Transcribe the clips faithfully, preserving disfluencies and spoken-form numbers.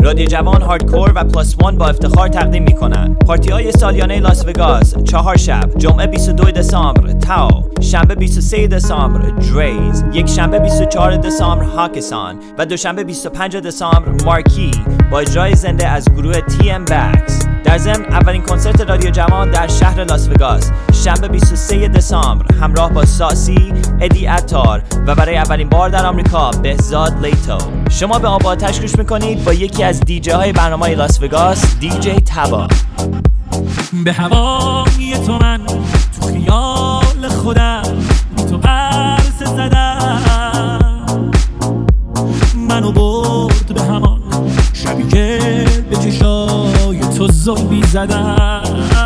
رادیو جوان هاردکور و پلاس وان با افتخار تقدیم میکنن پارتی های سالیانه لاس وگاس. چهار شب، جمعه بیست و دو دسامبر تاو، شنبه بیست و سه دسامبر دریز، یک شنبه بیست و چهار دسامبر هاکسان و دوشنبه بیست و پنج دسامبر مارکی با اجرای زنده از گروه تی ام بکس. در ضمن اولین کنسرت رادیو جوان در شهر لاس وگاس شنبه بیست و سه دسامبر همراه با ساسی، ادی عطار و برای اولین بار در آمریکا بهزاد لیتو. شما به آب آتش گوش میکنید با یکی از دیجی های برنامه لاس وگاس، دیجی تبا. به هوای تو من تو خیال خودم تو قرص زدم، منو برد به همان شبی که به چشای تو زلبی زدم.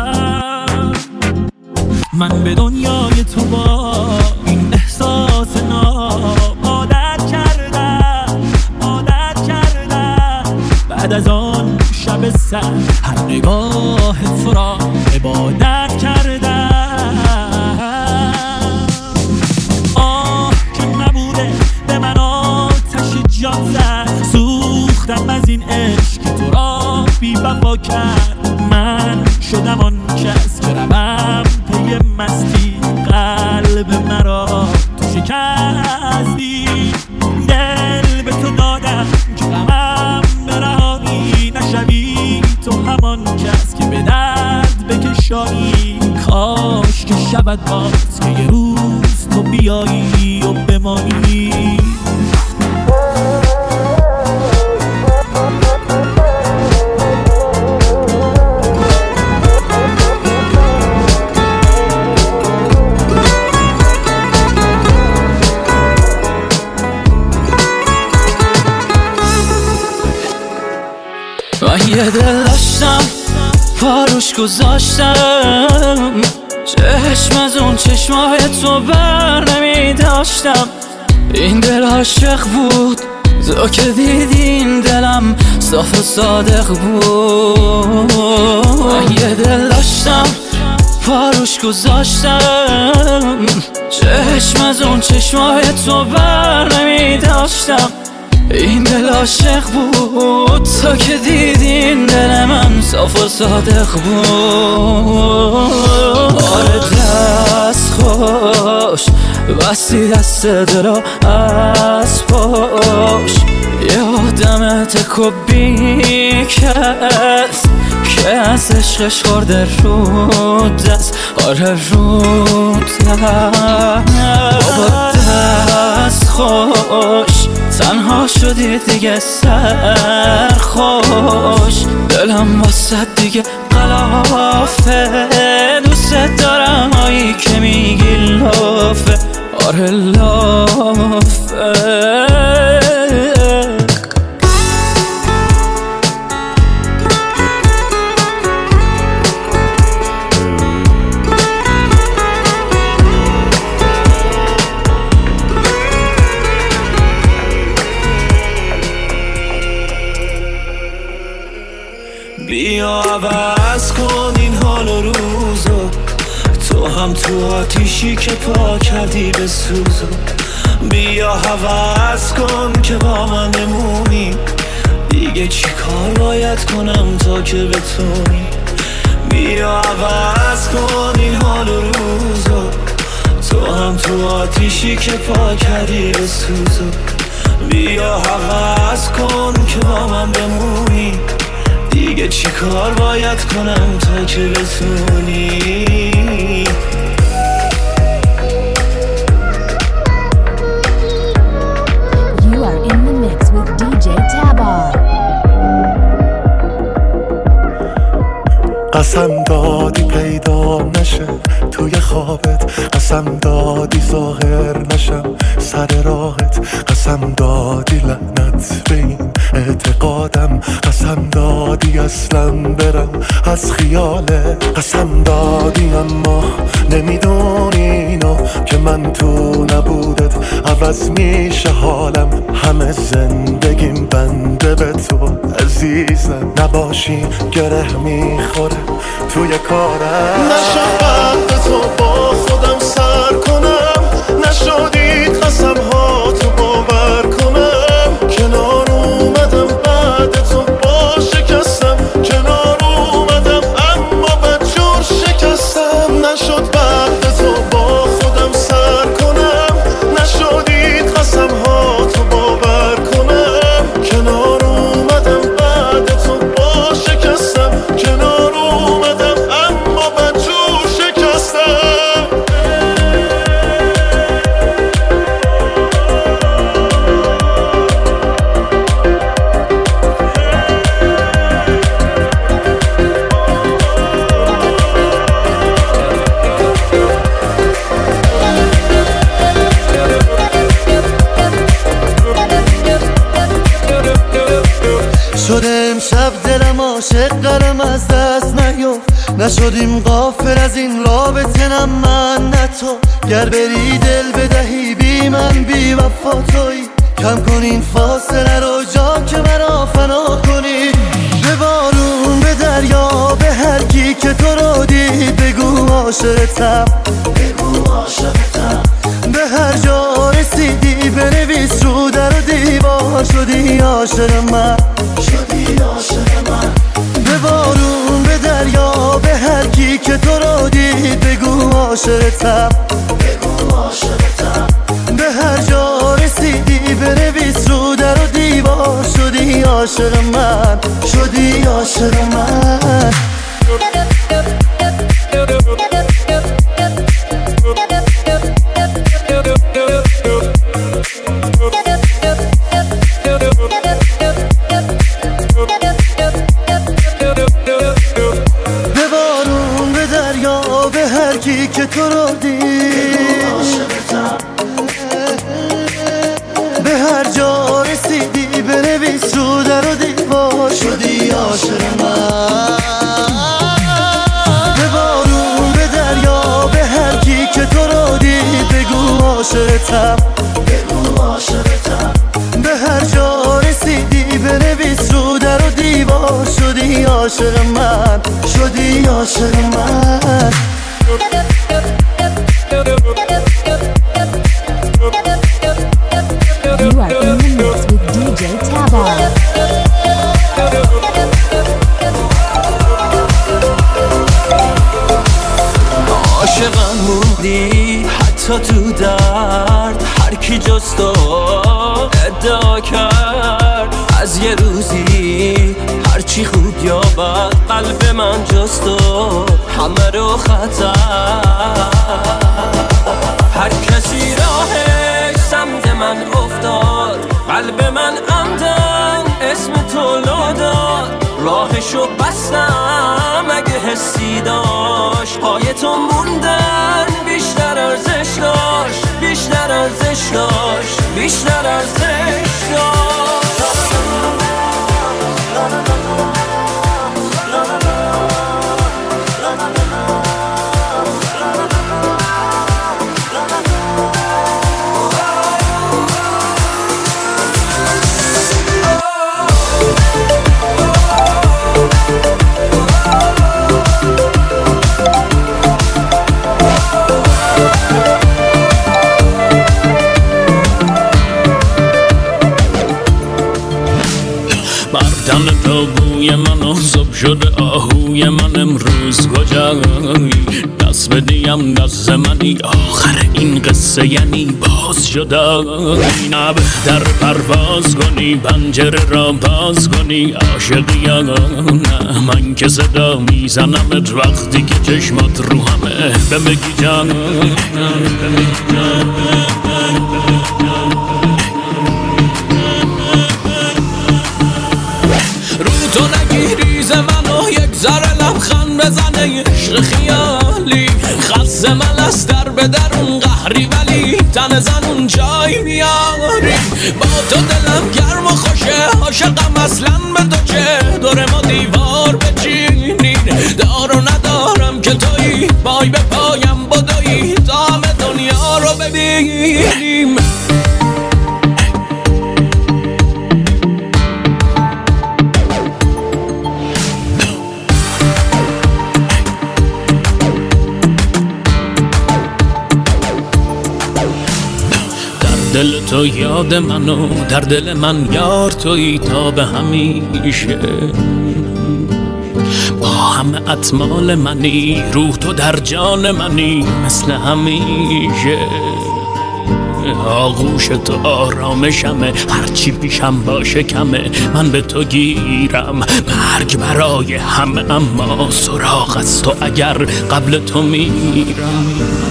من به دنیای تو با این احساس ناب عادت کردم عادت کردم. بعد از آن شب سر هر نگاه تو را عبادت کردم. آه که نبوده به من آتش جان زد، سوختم از این عشق که تو را بی وفا کرد. من شدم آن کس که روم پی مستی، قلب مرا تو شکستی. دل به تو دادم که غمم برهانی نشوی، تو همان کس که به درد بکشایی. کاش که شود باز که یه روز تو بیایی و بمانی. من یه دل داشتم پاروش گذاشتم، چشم از اون چشمای تو بر نمی داشتم. این دل عاشق بود تو که دیدین دلم صاف و صادق بود. من یه دل داشتم پاروش گذاشتم، چشم از اون چشمای تو بر نمی داشتم. این دل عاشق بود تا که دیدین دل من صاف و صادق بود. آره دست خوش بستی دست دلو از پاش، یه آدم تکو بیکس که از عشقش خورده رو دست. آره رو دست بابا دست خوش، تنها شدی دیگه سرخوش. دلم واسه دیگه قلافه، دوست دارم هایی که میگی لافه. آره لافه. بیا عوض کن این حال و روزو، تو هم تو آتیشی که پا کردی به سوزو. بیا عوض کن که با من نمونی، دیگه چی کار باید کنم تا که بتونی. بیا عوض کن این حال و روزو، تو هم تو آتیشی که پا کردی به سوزو. بیا عوض کن که با من بمونی، دیگه چی کار باید کنم تا که بتونی. You are in the mix with دی جی Taba. قسم دادی پیدا نشه توی خوابت، قسم دادی ظاهر نشم سر راحت، قسم دادی لعنت به این اعتقادم، قسم دادی اصلا برم از خیالت، قسم دادی اما نمیدونی اینو که من تو نبودت عوض میشه حالم. همه زندگیم بنده به تو عزیزم، نباشی گره میخوره توی کارم. نشد قد تو با خودم سر کنم، نشدید قسم ها تو باور کنم، کنار اومدم بعد تو با شده امشب دلم عاشق قلم از دست نیفت نشدیم غافل از این رابطه نه من نه تو گر بری دل بدهی بی من بی وفا تویی کم کن این فاصله رو جا که مرا فنا کنی به بارون به دریا به هر کی که تو رو دید بگو عاشقتم بگو عاشقتم به هر جا رسیدی بنویس رو در و دیوار شدی عاشق من شدی عاشق من به بارون به دریا به هر کی که تو رو دید بگو عاشقتم بگو عاشقتم به هر جا رسیدی بنویس رو در و دیوار شدی عاشق من شدی عاشق من به بارون به دریا به هر کی که تو رو دید به هر جا رسیدی بنویس رو در و دیوار شدی عاشق من به بارون به دریا به هر کی که تو رو دید بگو عاشقتم بگو عاشقتم به هر جا رسیدی بنویس رو در و دیوار شدی عاشق من شدی عاشق من You are in the mix with دی جی Tabar. عاشقم موندی حتی تو درد هر کی جز تو ادعا کرد از یه روزی هرچی خوب یا بد قلب من جز تو همه رو خطر هر کسی راهش سمت من افتاد قلب من عمدن اسم تو لو داد راهشو بستم اگه حسی داشت پای تو موندن بیشتر ارزش داشت بیشتر ارزش داشت بیشتر ارزش داشت مردن تو بوی من و زب شده آهوی من امروز کجایی دست بدیم دست منی آخر این قصه یعنی باز جدایی نه بهتر پرواز کنی پنجره را باز کنی عاشقی یا نه من که صدا میزنمت وقتی که چشمات رو همه بمگی جان تو نگیریز منو یک ذره لبخند بزنه عشق خیالی خست ملس در به درون قهری ولی تن زنون جای میاری با تو دلم گرم و خوشه عاشقم اصلا به تو چه دور ما دیوار بچینین دار و ندارم که تویی پای به پایم بدویی تا همه دنیا رو ببینیم دل تو یاد منو در دل من یار تویی تا به همیشه با همه اطمال منی روح تو در جان منی مثل همیشه آغوش تو آرامشمه هرچی پیشم باشه کمه من به تو گیرم مرگ برای همه اما سراغ از تو اگر قبل تو میرم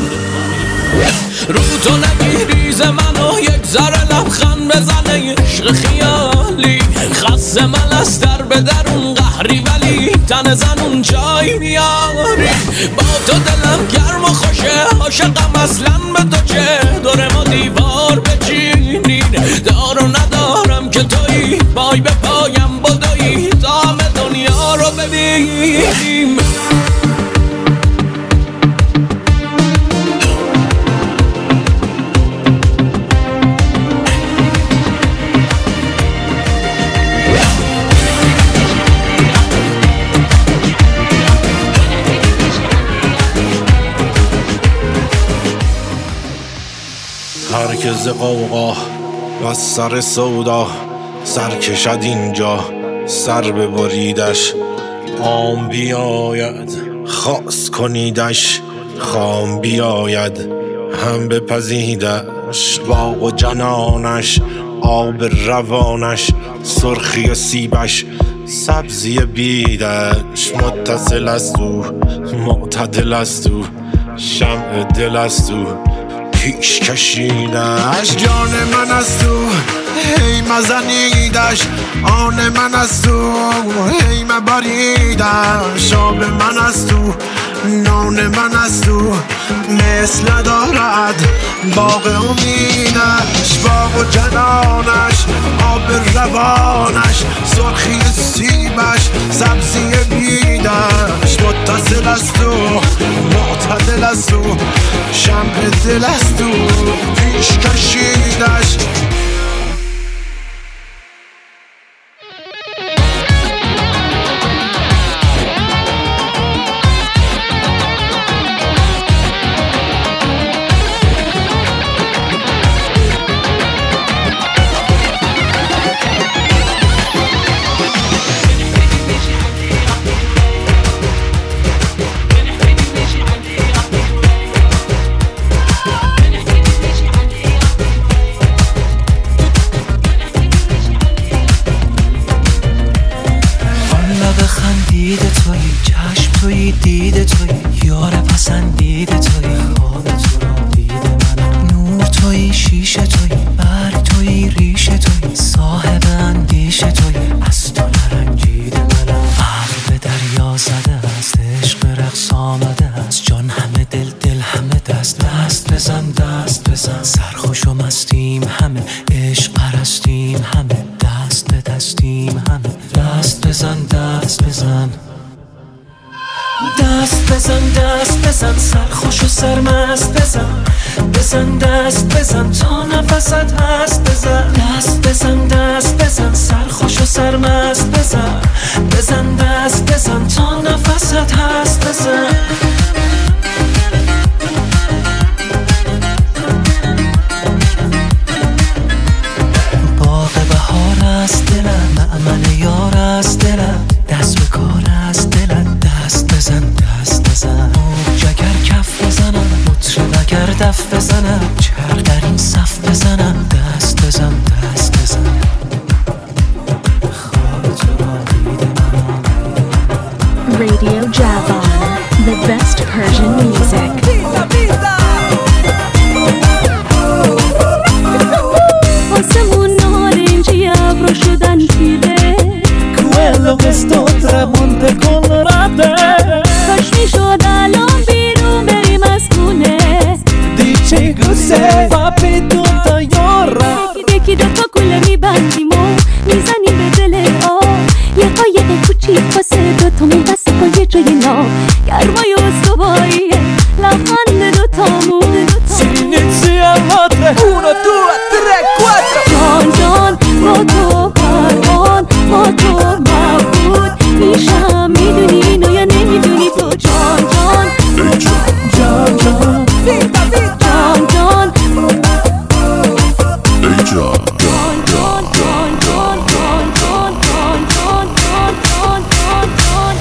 رو تو نگیریز منو یک ذره لبخند بزنه عشق خیالی خست ملس در به درون قهری ولی تن زنون جای میاری با تو دلم گرم و خوشه عاشقم اصلا به تو چه دور ما دیوار بچینین دار و ندارم که تویی پای به پایم بدویی ببینیم. هرکز قوقا و سر سودا سر کشد اینجا سر ببریدش عام بیاید خاص کنیدش خام بیاید هم بپزیدش باغ و جنانش آب روانش سرخی سیبش سبزی بیدش متصل است او معتدل است او شمع دل است او پیش کشیدش جان من است او هی مزنیدش آن من است او هی مبریدش آب من است او نان من است او مثل دارد باغ امیدش باغ و جنانش آب روانش سرخی سیبش سبزی بیدش متصل است او معتدل است او شمع دل است او پیش کشیدش دیده توی یار پسندیده توی خواب تو را دیده منم نور توی شیشه توی برگ توی ریشه توی صاحب اندیشه توی از تو نرنجیده منم عقل به دریا زده است عشق رقص آمده است جان همه دل دل همه دست دست بزن دست بزن سرخوش و مستیم همه عشق پرستیم همه دست به دستیم همه دست بزن دست بزن دست بزن دست بزن سرخوش و سرمست بزن بزن دست بزن تا نفست هست بزن دست بزن دست بزن سرخوش و سرمست بزن بزن دست بزن تا نفست هست بزن باغ بهار است دلم معمل یار است دلم دست به کار است دلم دست بزن دست بزن جگر کف بزنم مطرب اگر دف بزنم چرخ در این صف بزنم دست بزن دست بزن خواب تو را دیده منم Radio Javan, the best Persian music. آسمون نارنجی ابرو شدن پیره Quello che sto tramonte colorate کاش میشد الان بیرون بریم از خونه Dici cos'è fa peduta yorra یکی یکی دوتا گله میبندیم و میزنیم به دل آب یه قایق کوچیک واسه دوتامون بس کن یه جای ناب گرمای استواییه لبخند دوتامون Si inizia a battere uno, due, tre, quattro جان جان با تو پروان با تو مبود میشم میدونی اینو یا نمیدونی تو جان جان Gian gian Vita vita جان جان ای جان جان جان جان جان جان جان جان جان جان جان جان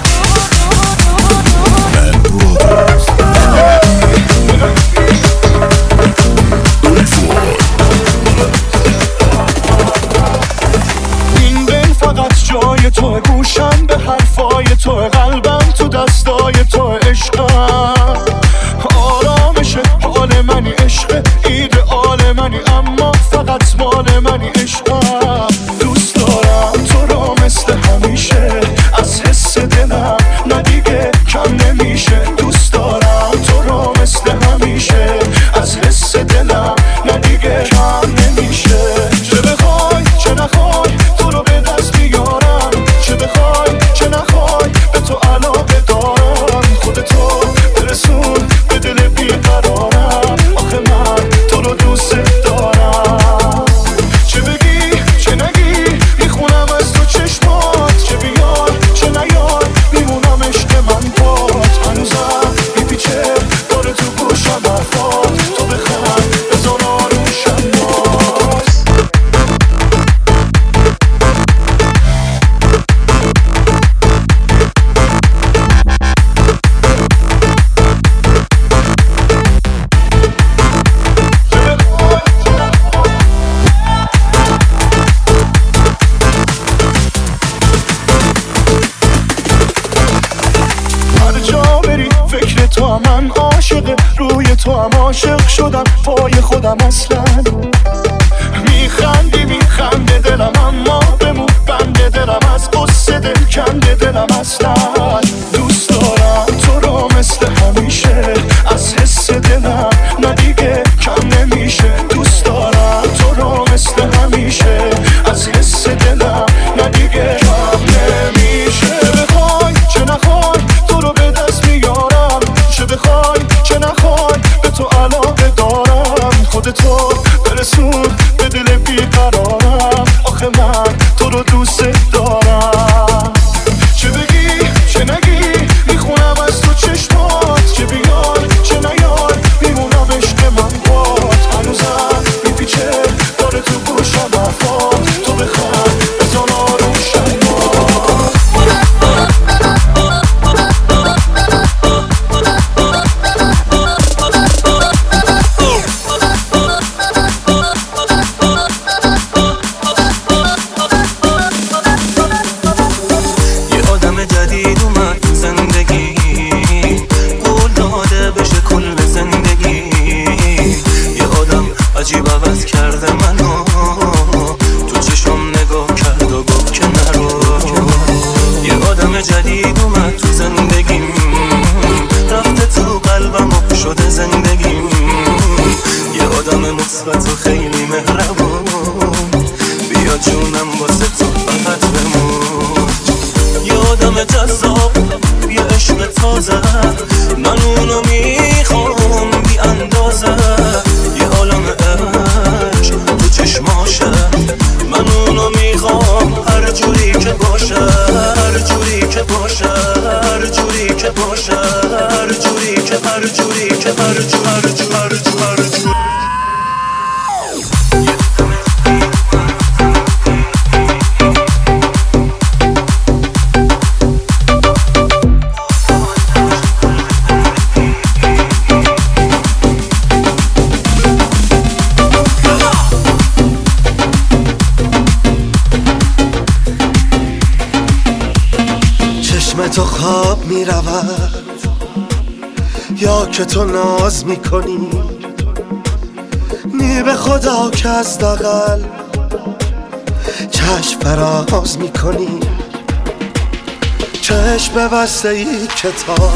این دل فقط جای توه گوشم به حرفای توه قلبم تو دستای توه عشقم آرامشه حال منی عشق ایدئال منی اما فقط مال منی عشقم دوست دارم تو را مثل همیشه از حس دلم نه دیگه کم نمیشه دوست دارم تو را مثل همیشه از حس دلم نه دیگه کم نمیشه چه بخوای چه نخوای تو رو به دست بیارم چه بخوای چه نخوای به من عاشق روی تو هم عاشق شدم پای خودم اصلا میخندی میخنده دلم اما بمون بنده دلم از قصه دل کنده دلم اصلا دوست دارم تو رو مثل همیشه از حس دلم نه دیگه کم نمیشه دوست دارم تو رو مثل همیشه از حس دلم نه دیگه کم نمیشه بخوای چه نخوای تو رو به دست میارم چه بخوای چه نخوای به تو علاقه دارم خودتو برسون به دل بیقرارم آخه من تو رو دوست دارم چه بگی چه نگی میخونم از تو چشمات چه بیای چه نیای میمونم عشق من باد هنوزم میپیچه داره تو گوشم حرفات تو بخوای بزن آروم شیمات تو خواب می رود یا که تو ناز می کنی نی به خدا که از دقل چشم فراز می کنی چشم ببسته ای کتاب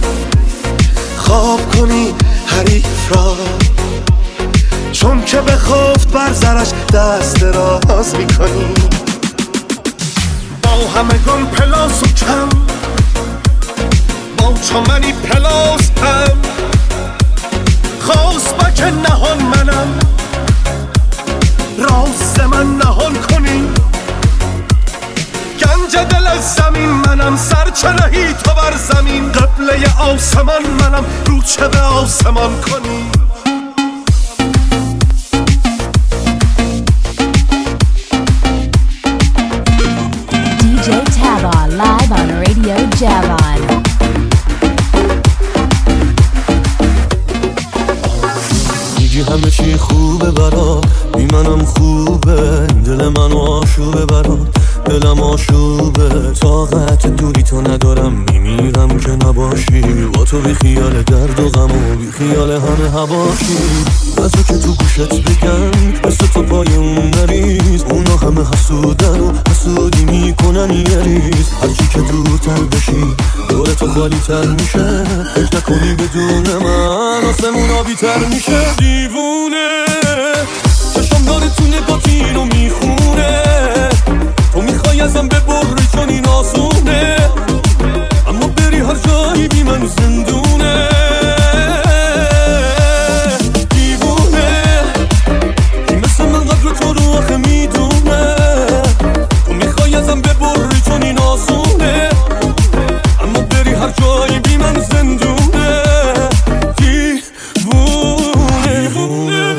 خواب کنی حریف را چون که به خفت بر زرش دست دراز می کنی با همگان پلاس و کم با چمنی پلاس هم خواست بک نهان منم راست من نهان کنی گنج دل از زمین منم سرچرهی تو بر زمین قبله آسمان منم رو چه به آسمان کنی دی جی Tava live on Radio Javon. میگی همه چی خوبه برات بی منم خوبه دل منو آشوبه برات دلم آشوبه طاقت دوری تو ندارم میمیرم که نباشی با تو بی خیال درد و غم و بی خیال همه هواشی بذار که تو گوشت بگن مثل تو پای اون نریز اونا همه حسودن و حسودی میکنن یه ریز هرچی که دورتر بشی دور تو خالی تر میشه فکر نکنی بدون من آسمون آبی تر میشه دیوونه چشم داره تو نگاتی رو میخونه تو میخوای ازم ببری چون این آسونه اما بری هر جایی بی من زندونه دیوونه این مثل من قدر تو رو آخه میدونه تو میخوای ازم ببری چون این آسونه اما بری هر جایی بی من زندونه دیوونه دیوونه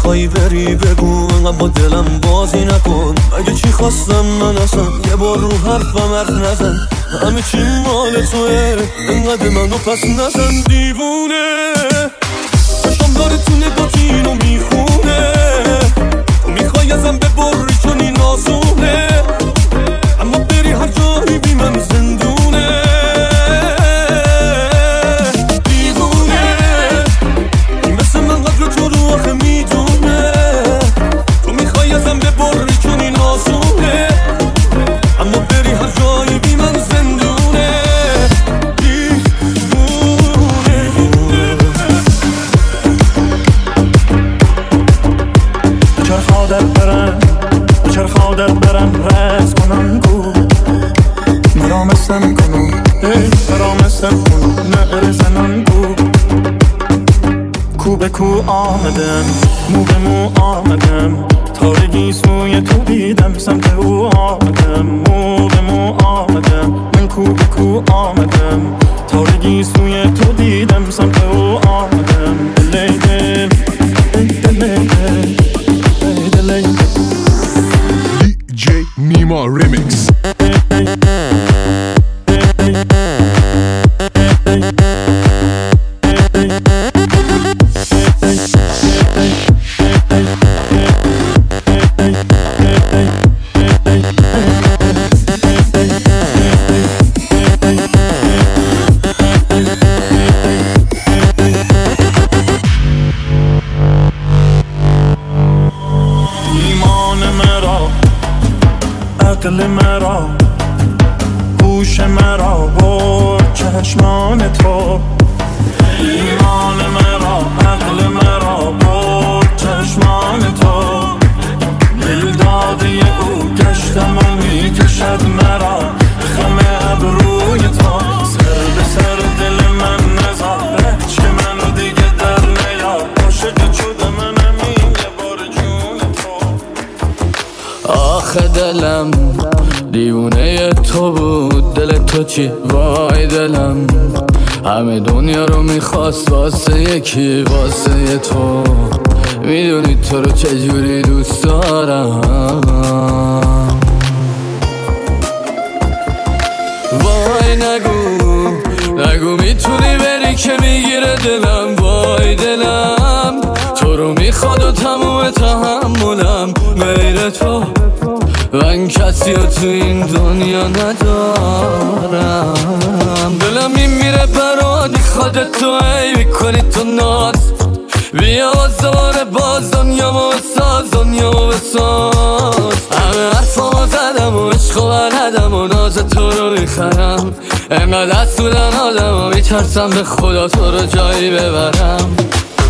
میخوای بری بگو، انقدر با دلم بازی نکن. اگه چی خواستم من اصلا یه بار رو حرفم حرف نزن. همه چی مال توه، انقدر منو پس نزن. دیوونه چشم داره تو نگاهی اینو میخونه. تو میخوای ازم ببری چون این آسونه، اما بری هر جایی بی من زندونه. دیوونه این مثل من قدر تو رو آخه میدونه. تو میخوای ازم ببری چون این آسونه، اما بری هر جایی بی من زندونه. چرخ عادت برم، چرخ عادت برم رس کنم گو مرامستم کنم، مرامستم کنم نهر زنم گو. کو به کو آمدم، مو به مو آمدم. تارگی سوی تو دیدم، سمت او آمدم. مو به مو آمدم، من کو به کو آمدم. تارگی سوی تو دیدم، سمت او آمدم. دلی دل دلی دل دی جی نیما ریمیکس. عقل مرا، هوش مرا برد چشمان تو. ایمان مرا، عقل مرا برد چشمان تو. دل داده او گشتم و میکشد مرا، خم ابروی تو. سر به سر دل من نزار، که منو دیگه در نیار. عاشق شده منم این یه بار جون تو. آخه دلم دیوونه تو بود، دل تو چی؟ وای دلم همه دنیا رو میخواست واسه یکی، واسه تو. میدونی تو رو چجوری دوست دارم. وای نگو نگو میتونی بری که میگیره دلم. وای دلم تو رو میخواد و تموم تحملم غیر تو. من کسی رو تو این دنیا ندارم. دلم میمیره برادی خودت تو ای میکنی تو ناز. بیا دوباره باز دنیامو بساز، دنیامو بساز. همه حرفامو زدم و عشق و بلدم و ناز تو رو میخرم. انقدر از طولن آدم و میترسم به خدا تو رو جایی ببرم.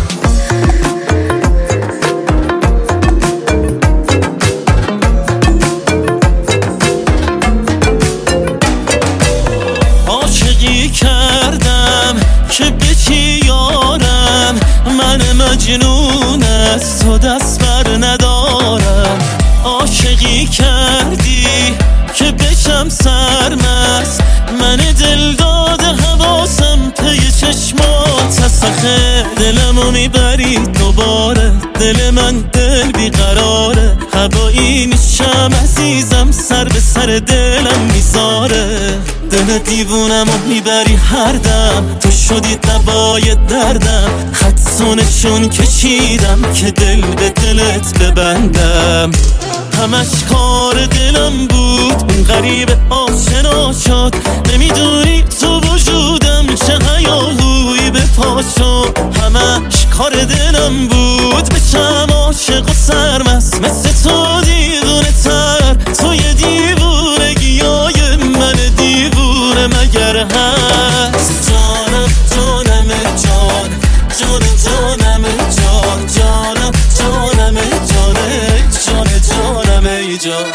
کردم که بچی یارم، من مجنون از تو دست بر ندارم. عاشقی کردی که بشم سرمست، من دل داده حواسم پی چشمات. سخه دلمو میبری دوباره، دل من دل بیقراره. هوایی نیشم عزیزم، سر به سر دلم میذاره. دل دیوونمو میبری هر دم، تو شدی دوای دردم. خطونه چون کشیدم که دل به دلت ببندم. همش کار دلم بود، اون غریب آشنا شد. نمیدونی تو وجودم چه هیاهویی به پا شد. همش کار دلم بود، بشم عاشق و سرمست مثل تو دیوونه تر. توی دیوونگیای من دیوونه مگر هست؟ جانم جانم جان، جان جانم جان، جانم جانم جانه، جان جانم ای جان.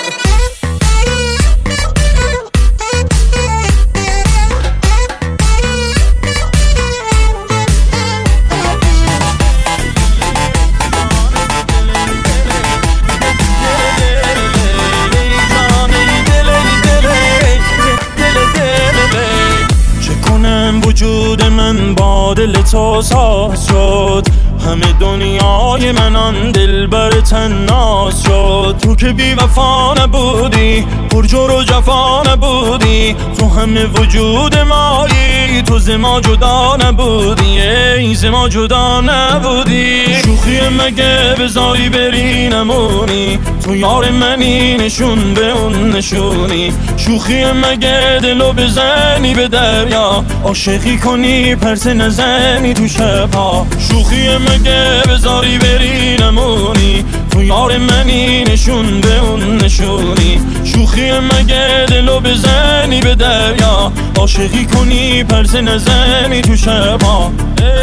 وجود من با دل تو ساز شد. همه دنیای منان دلبر تناس شد. تو که بی وفا نبودی، پرجور و جفا نبودی، تو همه وجود مایی، تو ز ما جدا نبودی، ای ز ما جدا نبودی. شوخی مگه بزایی بری نمونی، تو یار منی نشون به اون نشونی. شوخی مگه دلو بزنی به دریا، عاشقی کنی پرس نزنی تو شبها. شوخی مگه بزاری بری نمونی، تو یار منی نشون به اون نشونی. شوخی مگه دلو بزنی به دریا، عاشقی کنی پرس نزنی تو شبها.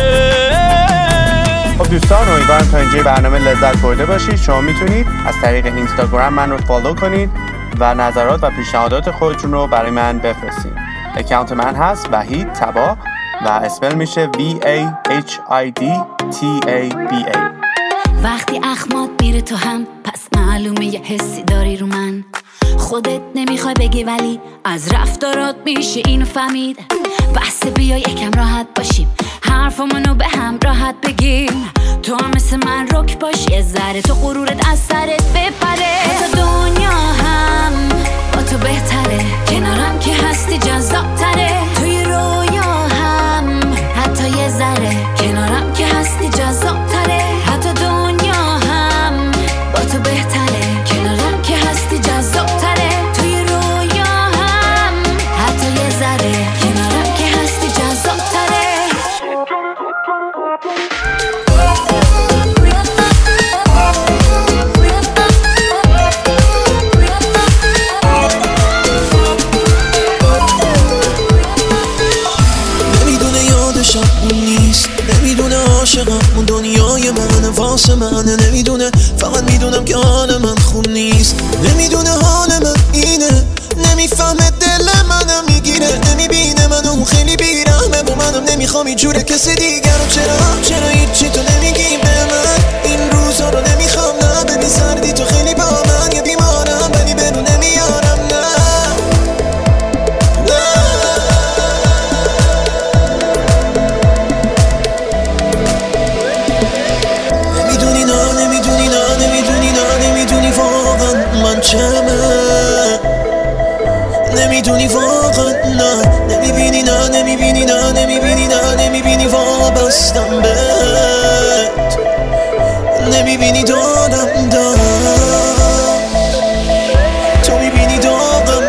خب دوستان، امیدوارم تا اینجای برنامه لذت برده باشید. شما میتونید از طریق اینستاگرام من رو فالو کنید و نظرات و پیشنهادات خودتون رو برای من بفرستید. اکانت من هست وحید طبا و اسپل میشه وی ای اچ آی دی تی ای بی ای. وقتی اخمات میره تو هم، پس معلومه یه حسی داری رو من. خودت نمیخوای بگی ولی از رفتارات میشه اینو فهمید. بحث بیا یکم راحت باشیم، حرفمونو به هم راحت بگیم. تو هم مثل من رک باش، یه ذره تو غرورت از سرت بپره. تا دنیا هم با تو بهتره، کنارم که هستی جذاب تره. توی رویا هم حتی یه ذره، کنارم که هستی جذاب تره. حتی دنیا هم با تو بهتره، کنارم که هستی جذاب تره. توی رویا هم حتی یه ذره، کنارم که هستی جذاب تره. نمیدونه یادشم اون نیست، نمیدونه عاشقم اون دنیای منه واسه منه. نمیدونه فقط میدونم که حال من خوب نیست. نمیدونه حال من اینه، نمیفهمه دل منم میگیره. نمیبینه منو اون خیلی بیرحمه با منم، نمیخوام اینجوره کسی دیگر رو. چرا چرا هیچی تو نمیگی به من؟ این روزا رو نمیخوام نه ببین سردی تو خیلی با من. یه بیمارم ولی بدون نمیارم نه نمیدونی نه نمیدونی نه نمیدونی نه نمیدونی واقعا من چمه. نمیدونی واقعا نه نمیبینی نه نمیبینی نه نمیبینی نه نمیبینی وابستم بهت. نمیبینی دارم دارم تو میبینی داغم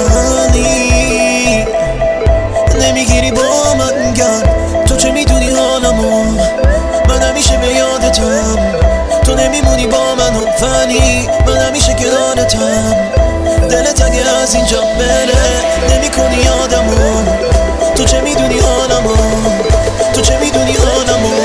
ولی نمیگیری با من گرد. تو چه میدونی حالمو، من همیشه به یادتم. تو نمیمونی با من ولی من همیشه کنارتم. دلت اگه از اینجا بره نمی کنی یادمو. تو چه میدونی حالمو، تو چه میدونی حالمو.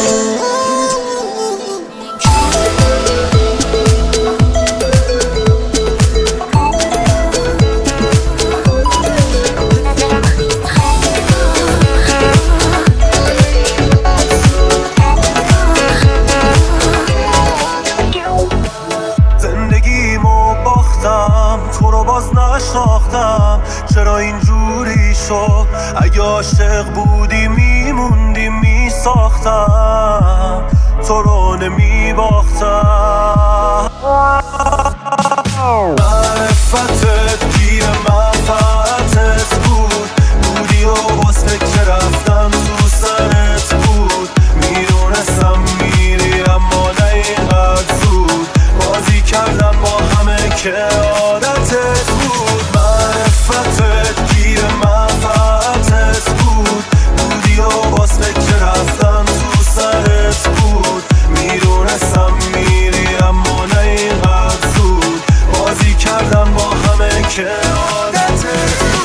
نشناختم چرا اینجوری شد. اگه عاشق بودی میموندی میساختم، تو رو نمیباختم. معرفتت گیر منفعتت بود، بودی و باز فکر رفتم تو سرت بود. میدونستم میری اما نه اینقدر زود. بازی کردم با همه که عادتت بود. معرفتت گیر منفعتت بود، بودی و باز فکر رفتم تو سرت بود. میدونستم میری اما نه اینقدر زود. بازی کردم با همه که عادتت بود.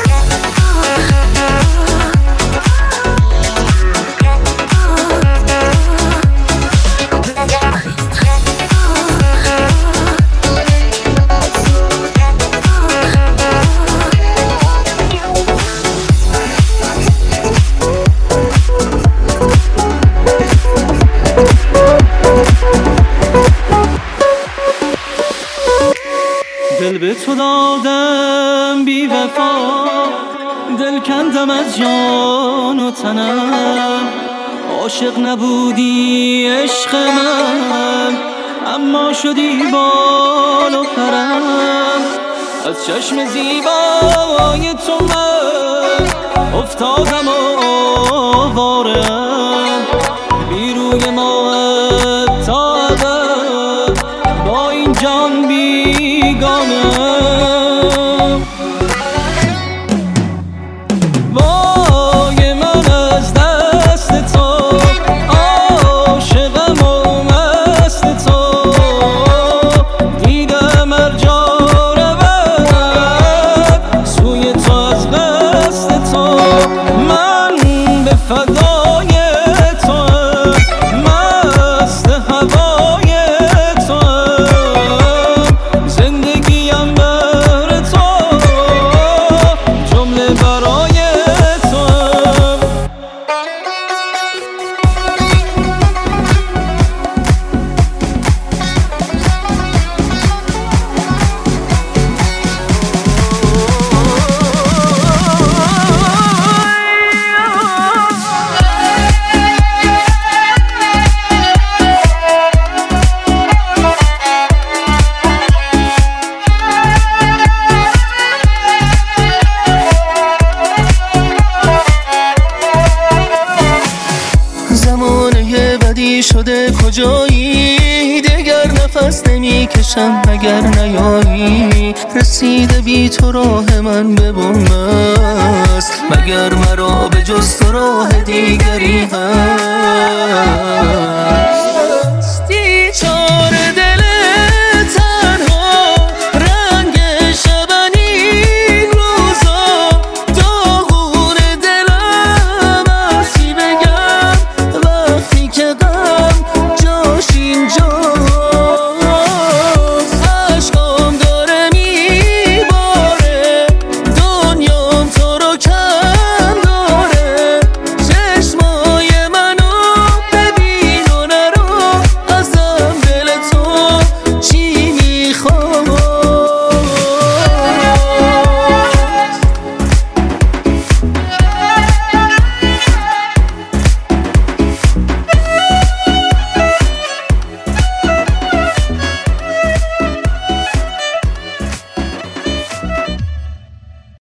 دل به تو دادم بی وفا، دل کندم از جان و تنم. عاشق نبودی عشق من، اما شدی بال و پرم. از چشم زیبای تو من افتادم و آوارم، بی روی ماه تا ابد با این جان بیگانم. شده کجایی دگر نفس نمی کشم اگر نیایی. رسیده بی تو راه من به بوم است، مگر مرا به جز تو راه دیگری هست.